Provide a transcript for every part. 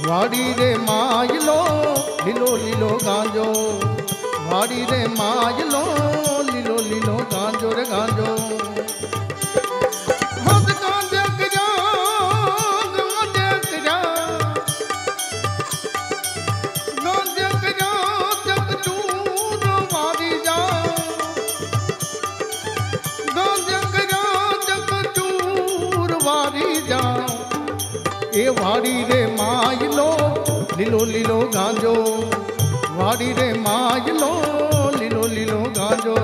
वाड़ी रे मायलो लीलो लीलो गांजो, वाड़ी रे मायलो लीलो लीलो गांजो रे गांजो। हद गांजे गिरा गांजे गिरा गांजे गिरा जग दूर वारी जा, गांजे गिरा जग दूर वारी जा। ए वाड़ी रे मायलो लीलो लीलो गांजो, वाड़ी रे मायलो लीलो लीलो गांजो।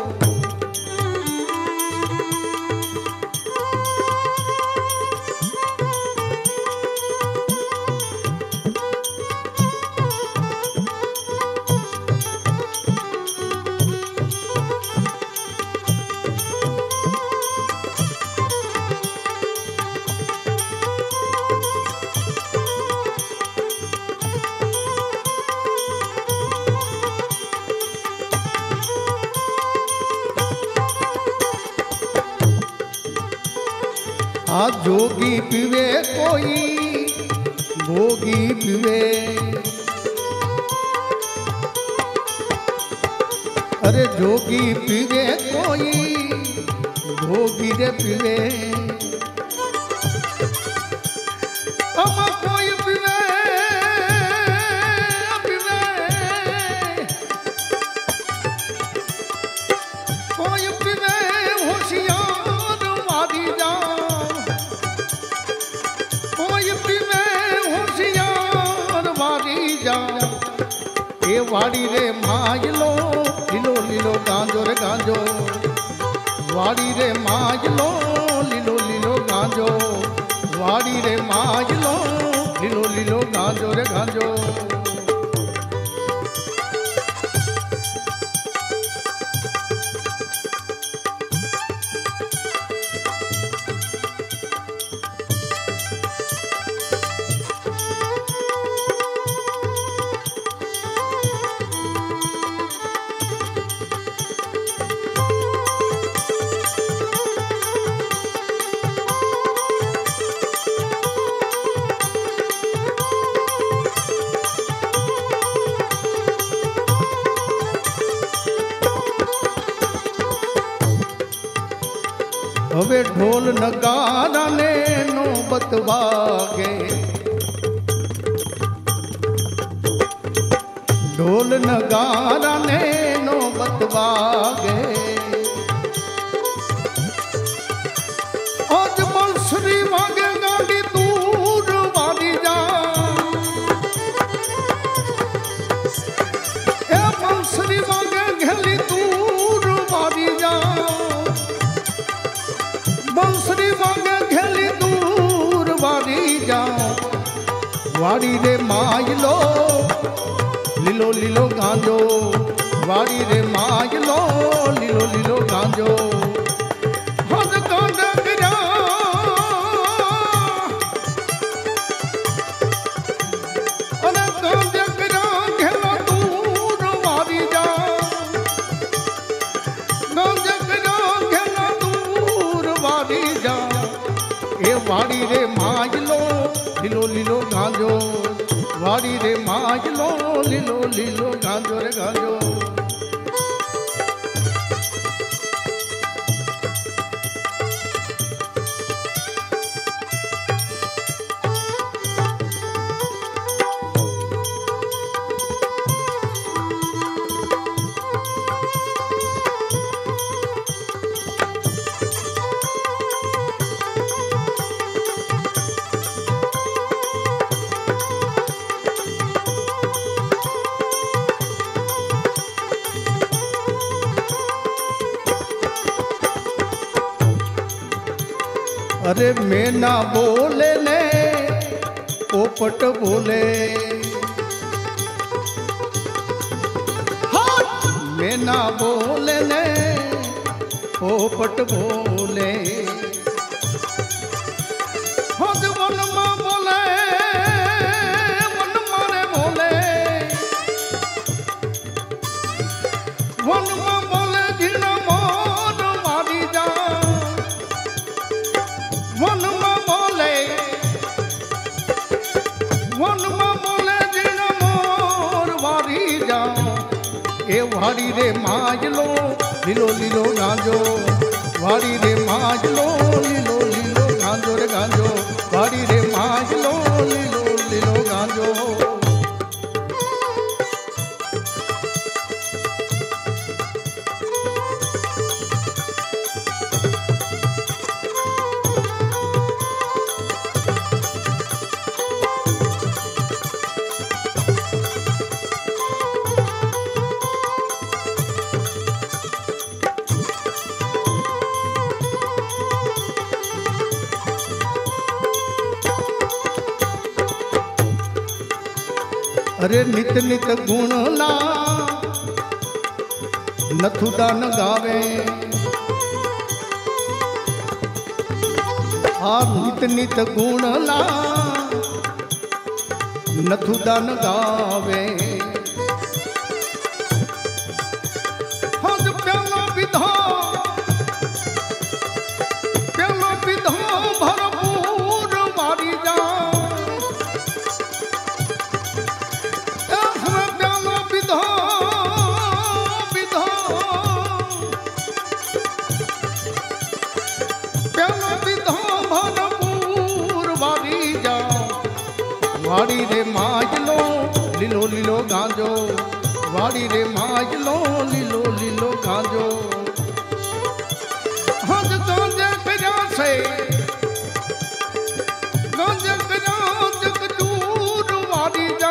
आ जोगी पीवे कोई भोगी पीवे, अरे जोगी पीवे कोई भोगी रे पीवे। हम कोई पीवे पीवे, कोई पीवे होशियार वारी जा, ए वाड़ी रे मायलो लीलो लीलो गांजो रे गांजो, वाड़ी रे मायलो लीलो लीलो गांजो, वाड़ी रे मायलो लीलो लीलो गांजो रे गांजो। हवे ढोल नगारा ने नौबत वागे, ढोल नगारा ने नौबत वागे। आज बंसुरी वागे गाड़ी दूर वाली जा, ए बंसुरी वागे घेली दूर वाली जा, बंसुरी वागे घेली दूर वारी जा। वाड़ी रे मायलो लीलो लीलो गांजो, वाड़ी रे मायलो लीलो लीलो गांजो। हद गांजे गिरा अरे गांजे गिरा घेला दूर वारी जा, गांजे गिरा घेला दूर वारी जा। ए वाड़ी रे मायलो लीलो लीलो गांजो, वाड़ी रे मायलो लीलो लीलो गांजो रे गांजो। अरे मैं ना बोले ने पोपट बोले, मैं ना बोले ने पोपट बोले। वन माँ बोले वन मारे बोले, वन माँ बोले जिना मोर मारी जा, वन माँ बोले वन जाओ ए वाड़ी रे माजलो लीलो लीलो गांजो वाड़ी रे माजलो लीलो लीलो गांजो रे गांजो वाड़ी रे माजलो लीलो लीलो गांजो। अरे नित नित गुण ला नथुदान गावे नित नित गुण ला नथुदान गावे हज प्यालो विधा भरपूर वारी जा वाड़ी रे माजलो लीलो लीलो गांजो वाड़ी रे माजलो लीलो लीलो गांजो। हज गांजे कजा से गांजे कजा जग दूर वाड़ी जा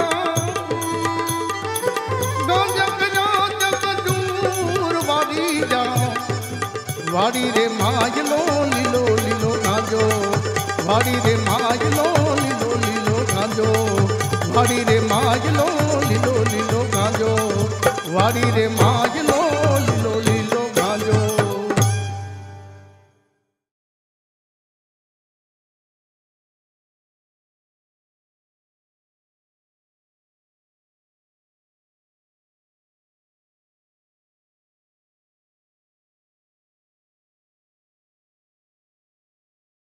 गांजे कजा जग दूर वाड़ी जा वाड़ी रे माजलो लीलो लीलो गांजो वाड़ी रे माजलो लीलो लीलो गांजो वाड़ी रे माजलो लीलो लीलो गांजो वाड़ी रे मा